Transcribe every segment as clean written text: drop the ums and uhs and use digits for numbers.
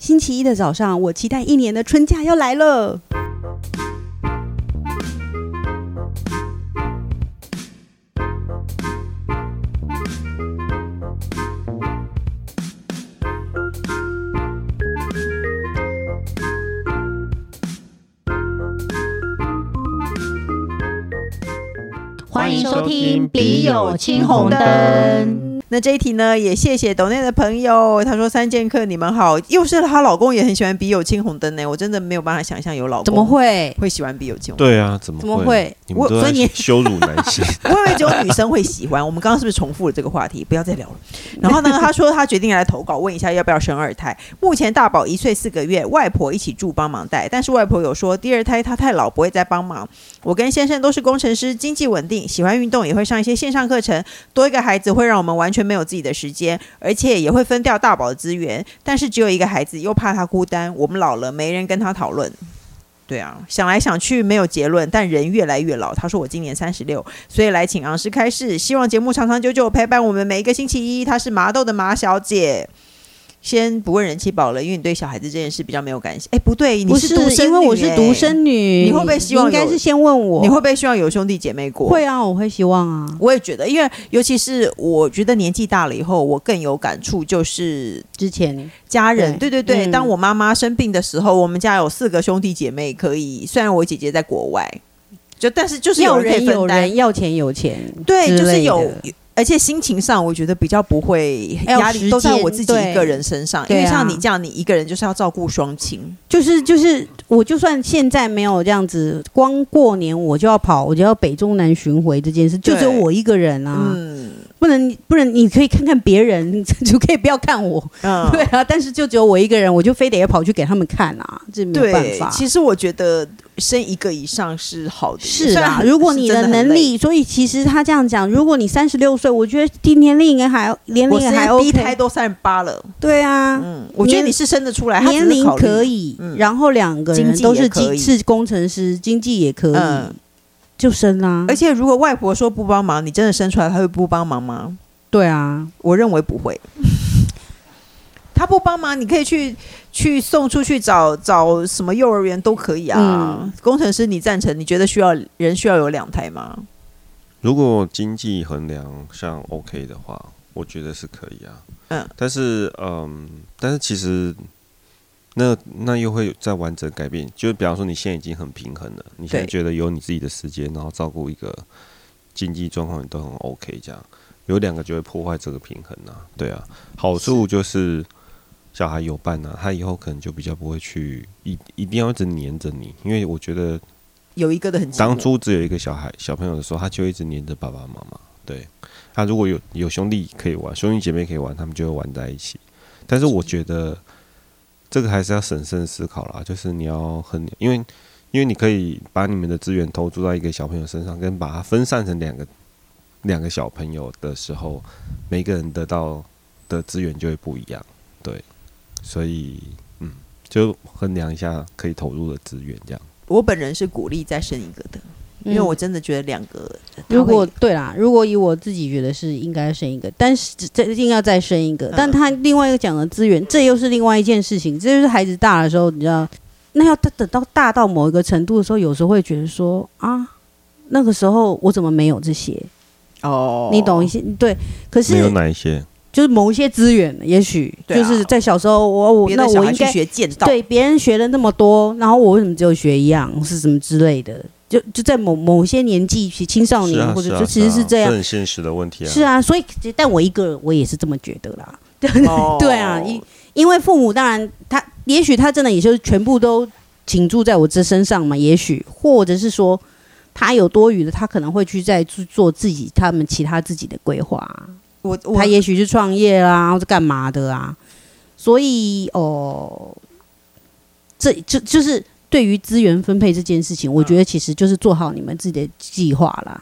星期一的早上，我期待一年的春假要来了。 欢迎收听《笔友青红灯》。 那这一题呢，也谢谢抖内的朋友，他说三剑客你们好，又是她老公也很喜欢笔友青红灯呢，我真的没有办法想象有老公怎么会喜欢笔友青红灯。 对啊，怎么会？你们都在羞辱男性。 我以为只有女生会喜欢，我们刚刚是不是重复了这个话题？不要再聊了。然后呢，他说他决定来投稿，问一下要不要生二胎。目前大宝1岁4个月，外婆一起住帮忙带，但是外婆有说第二胎他太老不会再帮忙。我跟先生都是工程师，经济稳定，喜欢运动，也会上一些线上课程。多一个孩子会让我们完全没有自己的时间，而且也会分掉大宝的资源。但是只有一个孩子，又怕他孤单，我们老了没人跟他讨论。对啊，想来想去没有结论，但人越来越老。他说我今年36，所以来请昂师开示，希望节目长长久久陪伴我们每一个星期一。她是麻豆的麻小姐。先不问人气宝了，因为你对小孩子这件事比较没有感觉。哎，不对，你是独生女， 因为我是独生女， 你会不会希望应该是先问我， 你会不会希望有兄弟姐妹过？ 会啊，我会希望啊。 我也觉得，因为尤其是我觉得年纪大了以后，我更有感触，就是之前家人，对，当我妈妈生病的时候，我们家有4个兄弟姐妹，可以，虽然我姐姐在国外，但是就是有人可以分担， 有人要钱有钱， 对，就是有。而且心情上，我觉得比较不会压力都在我自己一个人身上，因为像你这样，你一个人就是要照顾双亲， 就是我就算现在没有这样子，光过年我就要北中南巡回这件事，就只有我一个人啊。不能，你可以看看别人，就可以不要看我。对啊，但是就只有我一个人，我就非得要跑去给他们看啊，这没有办法。 其实我觉得生一个以上是好的， 是啊。如果你的能力，所以其实他这样讲，如果你36岁，我觉得年龄应该还 OK。我第一胎都38了。 对啊， 我觉得你是生得出来， 年龄可以，然后2个人都是工程师，经济也可以。就生啊！ 而且如果外婆说不帮忙，你真的生出来，她会不帮忙吗？ 对啊， 我认为不会。她不帮忙，你可以去送出去找什么幼儿园都可以啊。工程师，你赞成？你觉得需要有2胎吗？ 如果经济衡量上 OK 的话，我觉得是可以啊。但是其实。那又会再完整改变，就比方说你现在已经很平衡了，你现在觉得有你自己的时间，然后照顾一个经济状况都很 OK， 这样有2个就会破坏这个平衡啊。对啊，好处就是小孩有伴啊，他以后可能就比较不会去一定要一直黏着你，因为我觉得有一个的很当初只有一个小朋友的时候，他就一直黏着爸爸妈妈。对，他如果有兄弟可以玩，兄弟姐妹可以玩，他们就会玩在一起。但是我觉得。这个还是要审慎思考啦，就是你要因为你可以把你们的资源投注到一个小朋友身上，跟把它分散成两个小朋友的时候，每个人得到的资源就会不一样，对，所以就衡量一下可以投入的资源，这样。 我本人是鼓励再生一个的。因为我真的觉得2个， 如果以我自己觉得是应该生一个，但是这一定要再生一个。但他另外一个讲的资源，这又是另外一件事情。这就是孩子大的时候，你知道，那要等到大到某一个程度的时候，有时候会觉得说啊，那个时候我怎么没有这些？你懂一些？对，可是没有哪一些？ 就是某一些资源，也许就是在小时候那我应该学剑道， 对别人学了那么多，然后我为什么只有学1样，是什么之类的？就在某些年纪，青少年或者就其实是这样， 是很现实的问题啊。 是啊，所以但我一个人我也是这么觉得啦。对啊，因为父母当然也许他真的也就是全部都倾注在我这身上嘛，也许或者是说他有多余的，他可能会去再做他们其他自己的规划。他也许是创业啦，或者干嘛的啊。所以这就是。对于资源分配这件事情，我觉得其实就是做好你们自己的计划啦。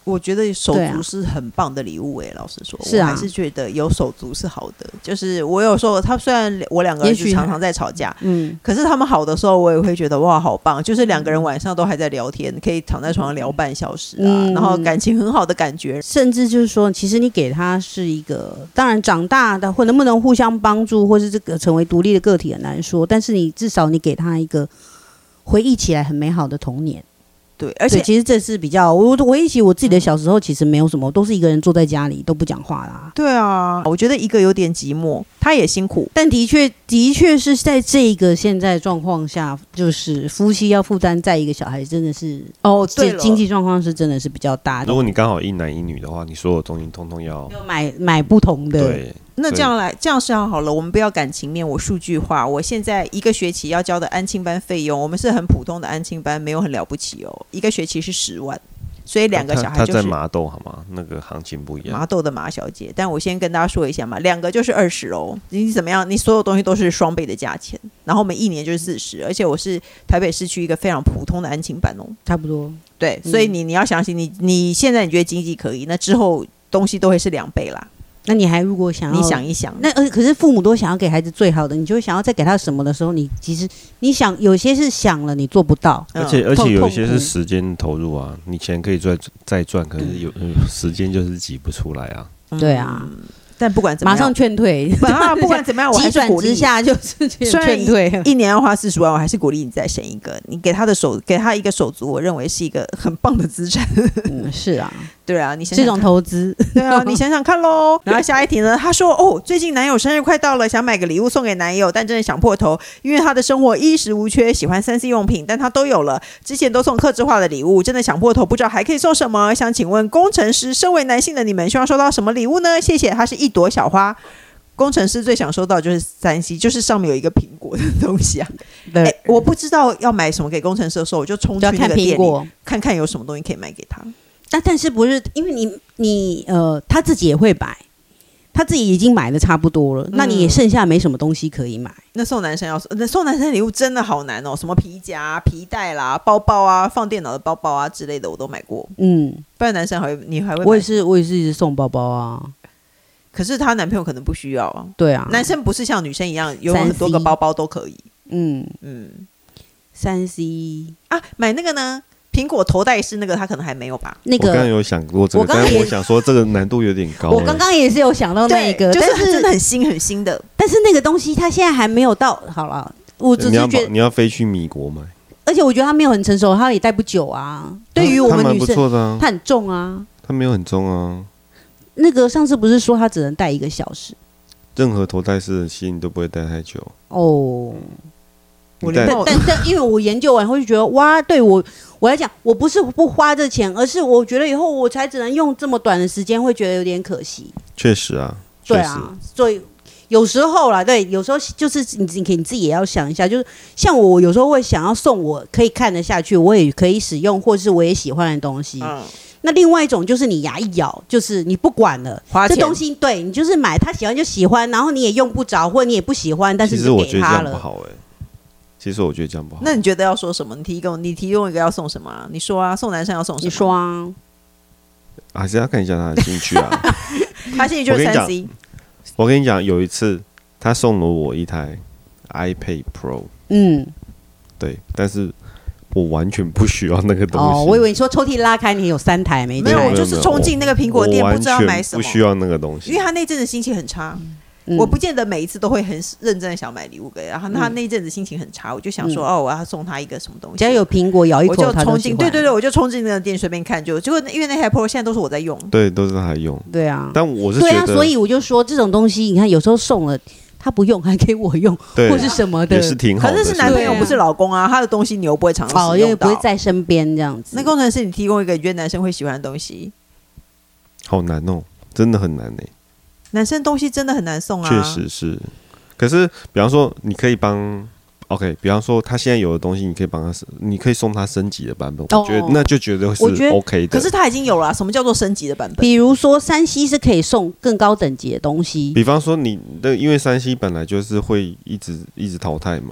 我觉得手对啊足是很棒的礼物老实说， 是啊我还是觉得有手足是好的。就是我有时候，他虽然我两个儿也许子常常在吵架， 嗯， 可是他们好的时候，我也会觉得哇，好棒！就是两个人晚上都还在聊天，可以躺在床上聊半小时啊，然后感情很好的感觉。 甚至就是说，其实你给他是一个，当然长大的或能不能互相帮助，或是这个成为独立的个体很难说，但是你至少你给他一个回忆起来很美好的童年。 对，而且其实这是比较我回忆起我自己的小时候，其实没有什么，都是一个人坐在家里都不讲话啦。 对啊，我觉得一个有点寂寞，他也辛苦， 但的确是在这个现在状况下，就是夫妻要负担在一个小孩，真的是对了， 经济状况是真的是比较大的。 如果你刚好一男一女的话，你所有东西通通要买不同的， 对。 那这样是好了，我们不要感情面，我数据化。我现在一个学期要交的安亲班费用，我们是很普通的安亲班，没有很了不起哦，一个学期是10万，所以两个小孩就是他在麻豆好吗？那个行情不一样。 麻豆的马小姐，但我先跟大家说一下嘛，两个就是20哦，你怎么样？你所有东西都是双倍的价钱，然后我们一年就是40，而且我是台北市区一个非常普通的安亲班哦， 差不多。 对，所以你要相信你现在你觉得经济可以，那之后东西都会是2倍啦。 那你还如果想要， 你想一想， 那可是父母都想要给孩子最好的，你就会想要再给他什么的时候，你其实你想有些是想了你做不到， 而且有一些是时间投入啊，你钱可以再赚，可是时间就是挤不出来啊。 对啊。 但不管怎么样， 马上劝退。 不管怎么样，我还是鼓励。 急转直下就是劝退。一年要花40万，我还是鼓励你再生一个。你给他一个手足，我认为是一个很棒的资产。 是啊， 对啊，你想想这种投资， 对啊，你想想看喽。然后下一题呢？他说：“哦，最近男友生日快到了，想买个礼物送给男友，但真的想破头，因为他的生活衣食无缺，喜欢3C 用品，但他都有了。之前都送客制化的礼物，真的想破头，不知道还可以送什么。想请问工程师，身为男性的你们，希望收到什么礼物呢？谢谢。”他是一朵小花。工程师最想收到就是3C，就是上面有一个苹果的东西啊。对，我不知道要买什么给工程师的时候，我就冲去那个店里看看有什么东西可以买给他。 但是不是因为你他自己也会买，他自己已经买的差不多了，那你也剩下没什么东西可以买。 那送男生送男生礼物真的好难哦，什么皮夹、皮带啦、包包啊、放电脑的包包啊之类的我都买过。不然男生你还会买？ 我也是一直送包包啊。 可是她男朋友可能不需要啊。 对啊， 男生不是像女生一样有很多个包包都可以。 3C 啊，买那个呢？苹果头戴式那个他可能还没有吧？ 我刚刚有想过这个，但是我想说这个难度有点高。 我刚刚也是有想到那个， 就是真的很新的。 但是那个东西它现在还没有到。好了，我只是觉得你要飞去米国买。 而且我觉得它没有很成熟，它也戴不久啊。对于我们女生， 不错的啊， 它很重啊。 它没有很重啊。 那个上次不是说它只能戴1个小时？ 任何头戴式的器你都不会戴太久哦。但因为我研究完后就觉得哇，对我来讲，我不是不花这钱，而是我觉得以后我才只能用这么短的时间，会觉得有点可惜。 确实啊， 对啊，所以有时候啦，对，有时候就是你自己也要想一下，就是像我有时候会想要送我可以看得下去，我也可以使用，或是我也喜欢的东西。那另外一种就是你牙一咬，就是你不管了，这东西对你就是买，他喜欢就喜欢，然后你也用不着，或你也不喜欢，但是你就给他了。 其实我觉得这样不好。 那你觉得要说什么？你提供一个要送什么啊？你说啊，送男生要送什么？ 你说啊， 还是要看一下他的兴趣啊。 他兴趣就是3C。 我跟你讲，有一次他送了我一台 iPad Pro， 对，但是我完全不需要那个东西。 我以为你说抽屉拉开，你有3台没？ 没有，我就是冲进那个苹果店，不知道买什么， 不需要那个东西， 因为他那阵子心情很差。我不见得每一次都会很认真的想买礼物给他，他那一阵子心情很差，我就想说我要送他一个什么东西， 只要有苹果咬一口我就冲进，对，我就冲进那个店随便看，结果因为那台 Pro 现在都是我在用， 对，都是他用， 对啊， 但我是觉得对啊，所以我就说这种东西，你看有时候送了他不用还给我用，或是什么的， 也是挺好的。 可是男朋友不是老公啊，他的东西你又不会常常使用到， 因为不会在身边这样子。 那工程师，你提供一个你觉得男生会喜欢的东西， 好难哦，真的很难欸。 男生东西真的很难送啊， 确实是。可是，比方说，你可以OK， 比方说他现在有的东西，你可以帮他，你可以送他升级的版本，我觉得那就觉得是 OK 的。 可是他已经有了什么叫做升级的版本？ 比如说3C是可以送更高等级的东西， 比方说你的，因为3C本来就是会一直淘汰嘛。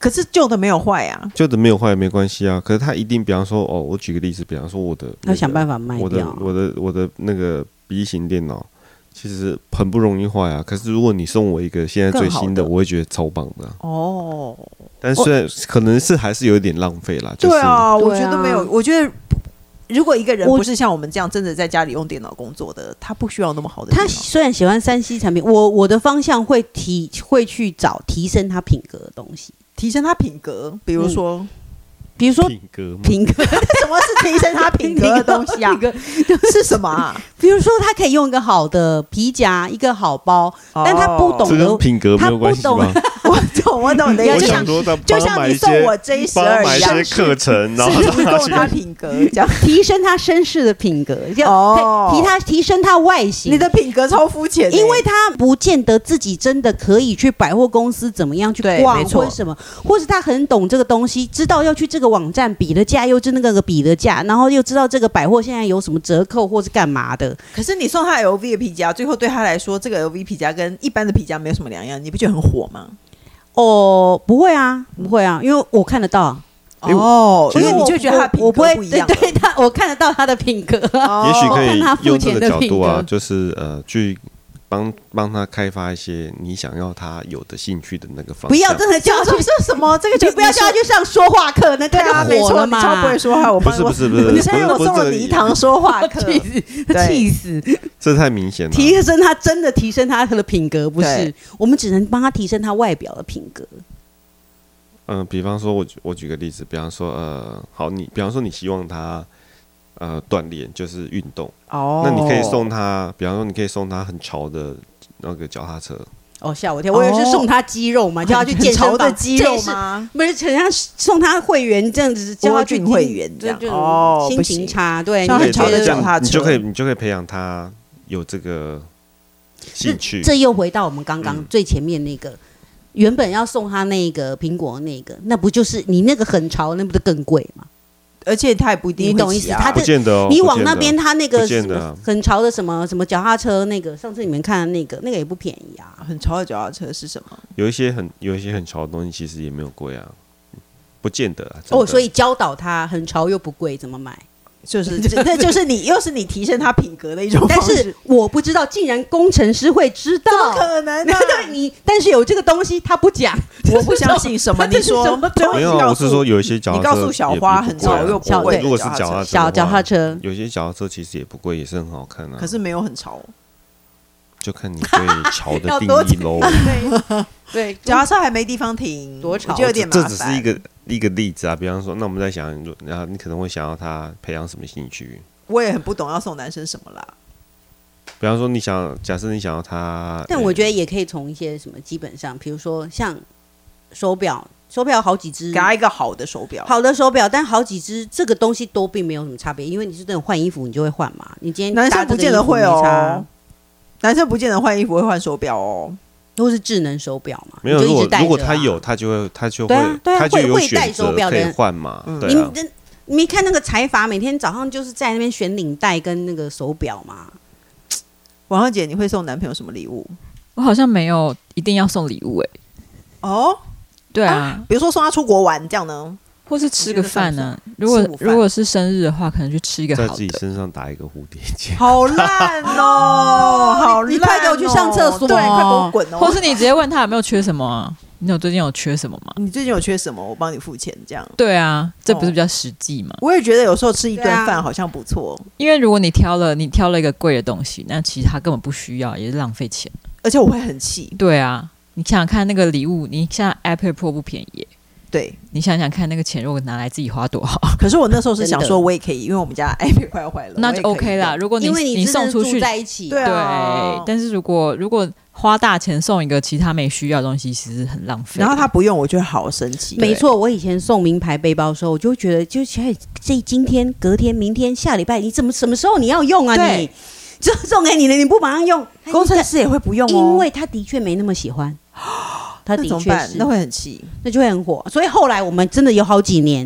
可是旧的没有坏啊， 旧的没有坏也没关系啊。可是他一定，比方说我举个例子，比方说我的、 要想办法卖掉我的那个笔记型电脑。其实很不容易坏啊，可是如果你送我一个现在最新的，我会觉得超棒的哦。但虽然可能是还是有一点浪费啦。就是、 对啊，我觉得没有，我觉得如果一个人不是像我们这样真的在家里用电脑工作的，他不需要那么好的电脑。 他虽然喜欢3C 产品，我的方向会去找提升他品格的东西， 提升他品格，比如说。 品格什么是提升他品格的东西啊？是什么啊？ 比如说，他可以用一个好的皮夹，一个好包，但他不懂得品格没有关系吗？ 我懂的，就像你送我 J12 一样， 买一些课程，然后提供他品格，这样提升他绅士的品格，提升他外形。 你的品格超肤浅， 因为他不见得自己真的可以去百货公司怎么样去逛，或者什么，或是他很懂这个东西，知道要去这个网站比的价，又是那个比的价，然后又知道这个百货现在有什么折扣或是干嘛的。 可是你送他 LV 的皮夹，最后对他来说，这个 LV 皮夹跟一般的皮夹没有什么两样，你不觉得很火吗？ 不会啊，不会啊，因为我看得到。 因为你就觉得他品格不一样， 对他，我看得到他的品格。 也许可以用这个角度啊，就是去帮他开发一些你想要他有的兴趣的那个方向。 不要真的叫他去什么？这个就不要叫他去上说话课，那他就火了嘛。 你超不会说话，我不是， 你现在我送了你一堂说话课， 气死！ 这太明显了。 真的提升他的品格，不是我们只能帮他提升他外表的品格。 比方说我举个例子，比方说比方说你希望他锻炼就是运动，那你可以送他，比方说你可以送他很潮的那个脚踏车。 吓我一跳！我以为是送他肌肉嘛，叫他去健身房的肌肉吗？ 不是，好像送他会员这样子，叫他去会员这样。 心情差，对， 很潮的脚踏车， 你就可以培养他有这个兴趣。 这又回到我们刚刚最前面那个。原本要送他那个苹果那不就是你那个很潮，那不是更贵吗？ 而且他也不一定会骑啊， 你懂意思？他不见得哦， 你往那边他那个很潮的什么脚踏车，那个上次你们看的那个也不便宜啊。 很潮的脚踏车是什么？ 有一些很潮的东西，其实也没有贵啊，不见得啊。 所以教导他很潮又不贵，怎么买？ 那就是又是你提升他品格的一种方式。 但是我不知道，竟然工程师会知道， 怎么可能呢？ 但是有这个东西他不讲， 我不相信什么。你说没有？我是说有一些脚踏车， 你告诉小花很潮又不贵。 如果是脚踏车， 有些脚踏车其实也不贵，也是很好看啊。 可是没有很潮， 就看你对潮的定义喽。 对，脚踏车还没地方停，多潮就有点麻烦。 这只是一个例子啊，比方说，那我们在想，然后你可能会想要他培养什么兴趣？ 我也很不懂要送男生什么啦。 比方说，假设你想要他， 但我觉得也可以从一些什么基本上，比如说像手表好几只， 给他一个好的手表， 但好几只这个东西都并没有什么差别，因为你是那种换衣服你就会换嘛。你今天男生不见得会哦，男生不见得换衣服会换手表哦。 都是智能手表嘛？ 没有，如果他有，他就会他就有选择可以换嘛。对啊， 你没看那个财阀每天早上就是在那边选领带跟那个手表嘛？ 王小姐，你会送男朋友什么礼物？ 我好像没有一定要送礼物对啊， 比如说送他出国玩这样呢？ 或是吃个饭呢？如果是生日的话，可能去吃一个好的， 在自己身上打一个蝴蝶结， 好烂哦，好烂！ 你快给我去上厕所， 对，快给我滚哦！ 或是你直接问他有没有缺什么啊？你最近有缺什么吗？ 你最近有缺什么？我帮你付钱，这样。 对啊，这不是比较实际吗？ 我也觉得有时候吃一顿饭好像不错， 因为如果你挑了一个贵的东西，那其实他根本不需要，也是浪费钱， 而且我会很气。 对啊，你想想看那个礼物，你现在 iPad Pro 不便宜。 对， 你想想看，那个钱如果拿来自己花多好。 可是我那时候是想说，我也可以，因为我们家 iPad 快要坏了， 那就 OK 啦。如果你送出去在一起， 对，但是如果花大钱送一个其他没需要的东西，其实很浪费。 然后他不用，我就会好生气。 没错，我以前送名牌背包的时候，我就会觉得，就今天、隔天、明天、下礼拜，你什么时候你要用啊？你就送给你了，你不马上用， 工程师也会不用因为他的确没那么喜欢。他的确是， 那会很气， 那就会很火。所以后来我们真的有好几年，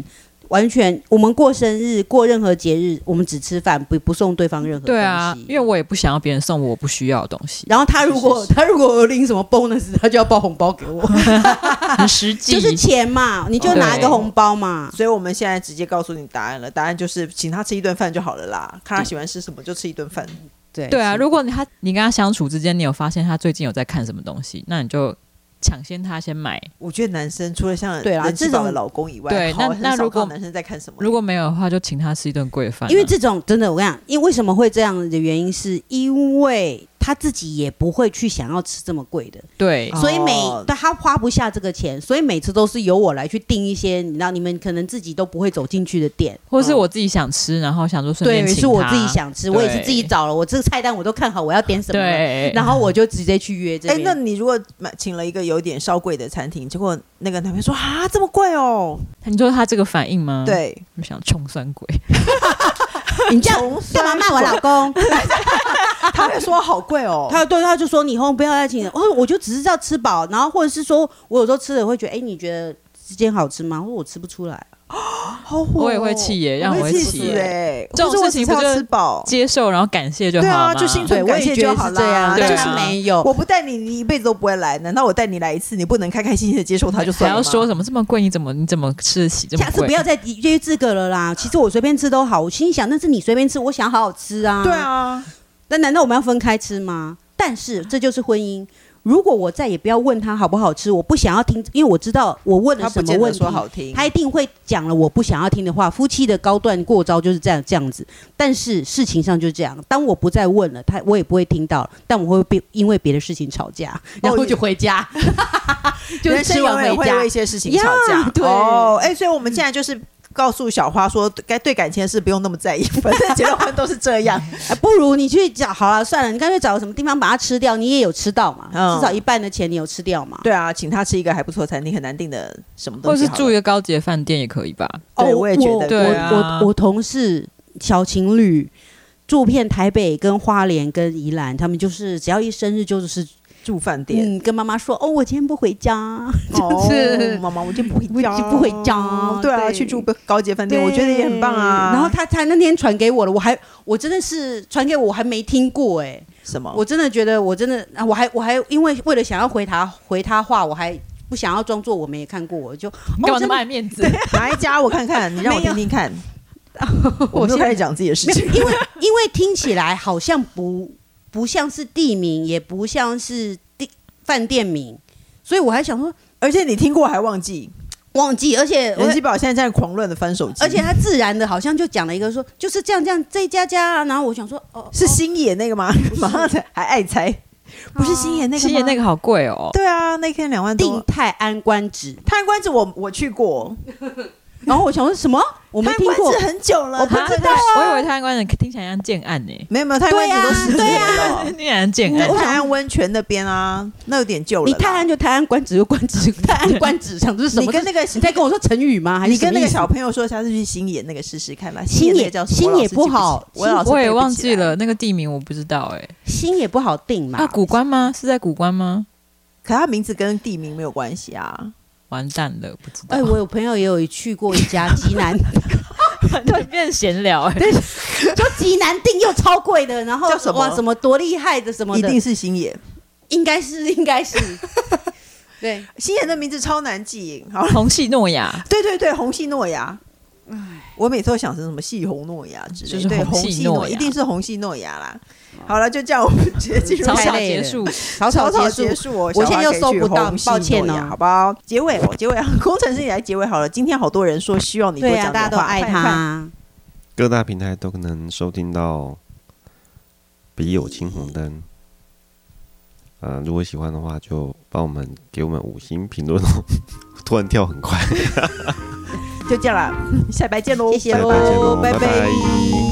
完全我们过生日过任何节日，我们只吃饭，不送对方任何东西。 对啊，因为我也不想要别人送我不需要的东西。 然后他如果有领什么 bonus， 他就要包红包给我， 很实际， 就是钱嘛，你就拿一个红包嘛。 所以我们现在直接告诉你答案了，答案就是请他吃一顿饭就好了啦，看他喜欢吃什么就吃一顿饭。 对啊，如果你跟他相处之间，你有发现他最近有在看什么东西，那你就抢先他先买。 我觉得男生除了像人气宝的老公以外， 对，那如果男生在看什么？ 如果没有的话，就请他吃一顿贵饭。 因为这种真的，我跟你讲，因为为什么会这样的原因，是因为他自己也不会去想要吃这么贵的， 对， 所以他花不下这个钱，所以每次都是由我来去订一些，你知道你们可能自己都不会走进去的店， 或是我自己想吃，然后想说顺便请他。 对，是我自己想吃，我也是自己找了，我这个菜单我都看好我要点什么了，然后我就直接去约这边。 那你如果请了一个有点稍贵的餐厅，结果那个男朋友说啊这么贵哦， 你说他这个反应吗？ 对， 我想穷酸鬼。 你这样干嘛骂我老公？ 他会说好贵哦， 他就说你以后不要再请了。我就只是要吃饱，然后或者是说我有时候吃了会觉得，你觉得这间好吃吗？或者我吃不出来。 好火， 我也会气耶，让我会气耶。 这种事情不就吃饱接受，然后感谢就好吗？ 对啊，就心存感谢就好了。 但是没有， 我不带你，你一辈子都不会来。难道我带你来一次，你不能开开心心的接受它就算了吗？ 还要说什么这么贵？你怎么吃得起这么贵？ 下次不要再约这个了啦。其实我随便吃都好。我心想，那是你随便吃，我想好好吃啊。 对啊， 那难道我们要分开吃吗？但是这就是婚姻。如果我再也不要问他好不好吃，我不想要听，因为我知道我问了什么问题，他一定会讲了我不想要听的话。夫妻的高段过招就是这样子，但是事情上就这样。当我不再问了，我也不会听到，但我会因为别的事情吵架，然后就回家， 就是吃完回家，会为一些事情吵架。对，所以我们现在就是告诉小花说，该对感情的事不用那么在意，反正结了婚都是这样。 不如你去找好了，算了，你干脆找个什么地方把它吃掉，你也有吃到嘛，至少一半的钱你有吃掉嘛。 对啊，请他吃一个还不错的餐厅，很难订的什么东西， 或是住一个高级的饭店也可以吧。 对，我也觉得。 对啊， 我同事小情侣住遍台北跟花莲跟宜兰，他们就是只要一生日就是住饭店， 跟妈妈说我今天不回家，就是妈妈我今天不回家， 不回家， 对啊，去住高级饭店，我觉得也很棒啊。 然后他那天传给我了，我真的是传给我还没听过什么？ 我真的觉得我真的我还因为了想要回他话，我还不想要装作我没看过，我就你干嘛那么爱面子？ 哪一家我看看，你让我听听看。我就开始讲自己的事情， 因为听起来好像不像是地名，也不像是饭店名，所以我还想说， 而且你听过还忘记， 而且人气宝现在在狂乱的翻手机， 而且他自然的好像就讲了一个说就是这样这一家，然后我想说是星野那个吗？马上还爱猜，不是星野那个吗？ 星野那个好贵哦。 对啊，那天2万多。 订泰安官职， 泰安官职我去过。 然后我想说什么？我没听过， 很久了， 我不知道啊。 我以为泰安官职听起来像建案呢。 没有，泰安官职都10年了， 听起来像建案。 我想按温泉那边啊，那有点旧了。 你泰安就泰安官职就官职，泰安官职想这是什么？ 你跟那个你在跟我说成语吗？还是你跟那个小朋友说下次去星野那个试试看啦。 星野叫星野不好， 我也忘记了那个地名，我不知道星野不好定嘛。 古关吗？是在古关吗？ 可他名字跟地名没有关系啊。 完蛋了，不知道。 我有朋友也有去过一家极南， 对，变闲聊就极南订又超贵的，然后叫什么哇什么多厉害的什么的， 一定是星野， 应该是，对， 星野的名字超难记， 红系诺亚， 对，红系诺亚。我每次都想成什么细红诺亚之类的， 就是红系诺亚， 一定是红系诺亚啦。好了，就这样，我们直接进入草结束， 草结束。我现在又收不到，抱歉好不好？结尾，工程师你来结尾好了。今天好多人说希望你多讲点话， 大家都爱他。 各大平台都能收听到《笔友青红灯》。如果喜欢的话，就帮我们给我们5星评论哦。突然跳很快， 就这样啦，下拜见喽， 谢谢喽，拜拜。